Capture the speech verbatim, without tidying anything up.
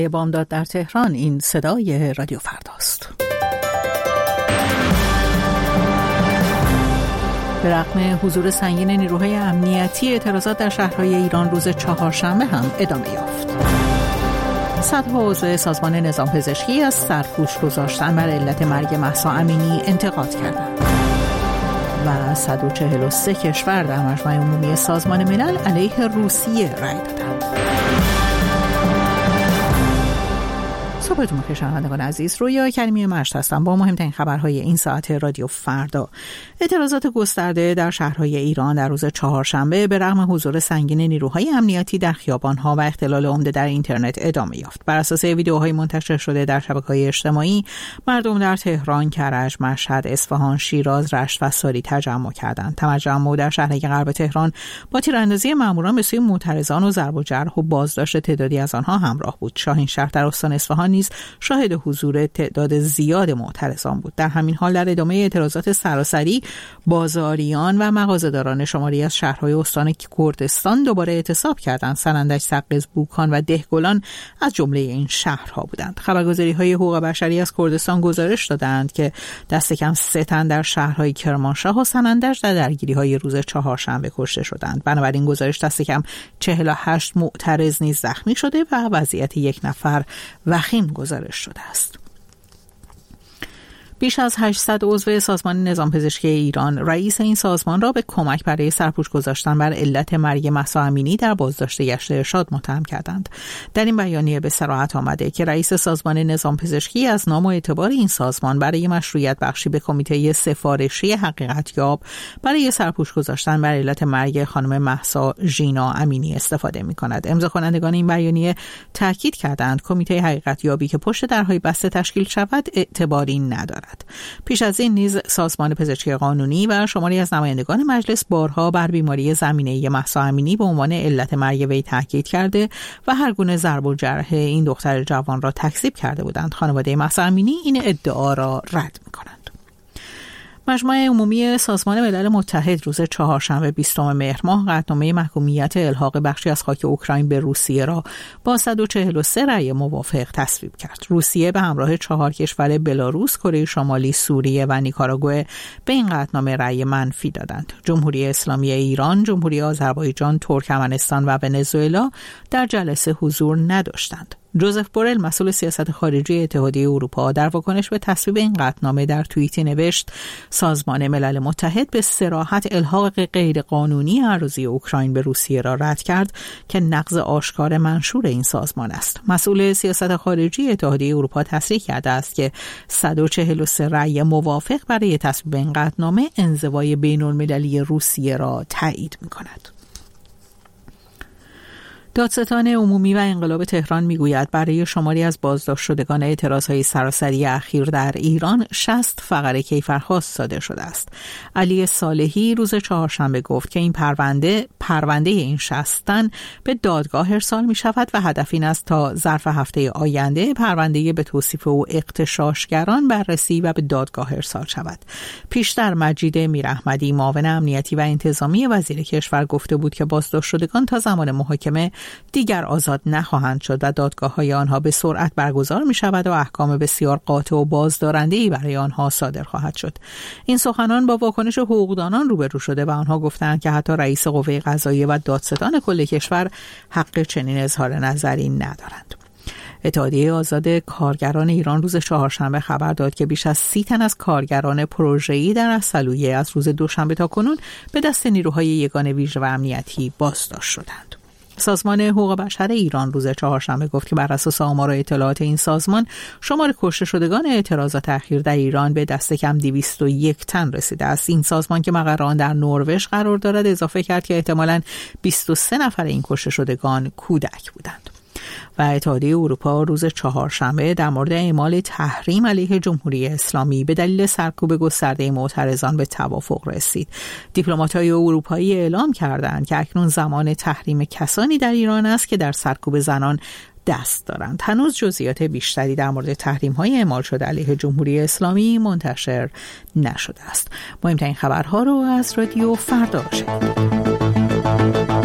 بامداد در تهران. این صدای رادیو فرداست. به رغم حضور سنگین نیروهای امنیتی، اعتراضات در شهرهای ایران روز چهارشنبه هم ادامه یافت. صدها عضو سازمان نظام پزشکی از سرپوش گذاشتن بر علت مرگ مهسا امینی انتقاد کردند و صد و چهل و سه کشور در مجمع عمومی سازمان ملل علیه روسیه رای دادند. صبحتون بخیر شنوندگان عزیز، رویا کریمی مشت هستم با مهمترین خبرهای این ساعت رادیو فردا. اعتراضات گسترده در شهرهای ایران در روز چهارشنبه به رغم حضور سنگین نیروهای امنیتی در خیابان‌ها و اختلال عمده در اینترنت ادامه یافت. بر اساس ویدیوهای منتشر شده در شبکه‌های اجتماعی، مردم در تهران، کرج، مشهد، اصفهان، شیراز، رشت و ساری تجمع کردند. تجمع در شهرهای غرب تهران با تیراندازی ماموران به سوی معترضان و ضرب و جرح و بازداشت تعدادی از آنها همراه بود. شاهینشهر در استان اصفهان نیز شاهد حضور تعداد زیاد معترضان بود. در همین حال در ادامه اعتراضات سراسری، بازاریان و مغازه‌داران شماری از شهرهای استان کردستان دوباره اعتصاب کردند. سنندج، سقز، بوکان و دهگلان از جمله این شهرها بودند. خبرگزاری‌های حقوق بشری از کردستان گزارش دادند که دست کم سه تن در شهرهای کرمانشاه و سنندج در درگیری‌های روز چهارشنبه کشته شدند. بنابراین گزارش دست کم چهل و هشت معترض نیز زخمی شده و وضعیت یک نفر وخیم گزارش شده است. بیش از هشتصد عضو سازمان نظام پزشکی ایران رئیس این سازمان را به کمک برای سرپوش گذاشتن بر علت مرگ مهسا امینی در بازداشت گشت ارشاد متهم کردند. در این بیانیه به صراحت آمده که رئیس سازمان نظام پزشکی از نام و اعتبار این سازمان برای مشروعیت بخشی به کمیته سفارشی حقیقتیاب برای سرپوش گذاشتن بر علت مرگ خانم مهسا ژینا امینی استفاده می‌کند. امضا کنندگان این بیانیه تاکید کردند کمیته حقیقتیابی که پشت درهای بسته تشکیل شود اعتباری ندارد. پیش از این نیز سازمان پزشکی قانونی و شماری از نمایندگان مجلس بارها بر بیماری زمینه‌ای مهسا امینی به عنوان علت مرگ وی تاکید کرده و هر گونه ضرب و جرح این دختر جوان را تکذیب کرده بودند. خانواده مهسا امینی این ادعا را رد می‌کنند. مجمع عمومی سازمان ملل متحد روز چهارشنبه بیستم مهر ماه قطعنامه محکومیت الحاق بخشی از خاک اوکراین به روسیه را با صد و چهل و سه رأی موافق تصویب کرد. روسیه به همراه چهار کشور بلاروس، کره شمالی، سوریه و نیکاراگوئه به این قطعنامه رأی منفی دادند. جمهوری اسلامی ایران، جمهوری آذربایجان، ترکمنستان و ونزوئلا در جلسه حضور نداشتند. جوزف بورل، مسئول سیاست خارجی اتحادیه اروپا، در واکنش به تصویب این قطعنامه در توییتی نوشت: سازمان ملل متحد به صراحت الحاق غیرقانونی اراضی اوکراین به روسیه را رد کرد که نقض آشکار منشور این سازمان است. مسئول سیاست خارجی اتحادیه اروپا تصریح کرده است که صد و چهل و سه رأی موافق برای تصویب این قطعنامه انزوای بین‌المللی روسیه را تایید می‌کند. دادستان عمومی و انقلاب تهران میگوید برای شماری از بازداشت شدگان اعتراضهای سراسری اخیر در ایران شصت فقره کیفرخواست صادر شده است. علی صالحی روز چهارشنبه گفت که این پرونده پرونده این شصت تن به دادگاه ارسال می شود و هدف این است تا ظرف هفته آینده پرونده به توصیف او اغتشاشگران بررسی و به دادگاه ارسال شود. پیشتر مجید میراحمدی، معاون امنیتی و انتظامی وزیر کشور، گفته بود که بازداشت شدگان تا زمان محاکمه دیگر آزاد نخواهند شد و دادگاه‌های آنها به سرعت برگزار می شود و احکام بسیار قاطع و بازدارنده‌ای برای آنها صادر خواهد شد. این سخنان با واکنش حقوقدانان روبرو شده و آنها گفتند که حتی رئیس قوه قضاییه و دادستان کل کشور حق چنین اظهار نظری ندارند. اتحادیه آزاد کارگران ایران روز چهارشنبه خبر داد که بیش از سی تن از کارگران پروژه‌ای در اصلویه از روز دوشنبه تا کنون به دست نیروهای یگان ویژه و امنیتی بازداشت شدند. سازمان حقوق بشر ایران روز چهارشنبه گفت که بر اساس آمار و اطلاعات این سازمان شمار کشته شدگان اعتراضات اخیر در ایران به دست کم دویست و یک تن رسیده است. این سازمان که مقر آن در نروژ قرار دارد اضافه کرد که احتمالاً بیست و سه نفر این کشته شدگان کودک بودند. و اتحادیه اروپا روز چهارشنبه در مورد اعمال تحریم علیه جمهوری اسلامی به دلیل سرکوب گسترده معترضان به توافق رسید. دیپلمات‌های اروپایی اعلام کردند که اکنون زمان تحریم کسانی در ایران است که در سرکوب زنان دست دارند. هنوز جزئیات بیشتری در مورد تحریم‌های اعمال شده علیه جمهوری اسلامی منتشر نشده است. مهمترین خبرها رو از رادیو فردا شنیدید.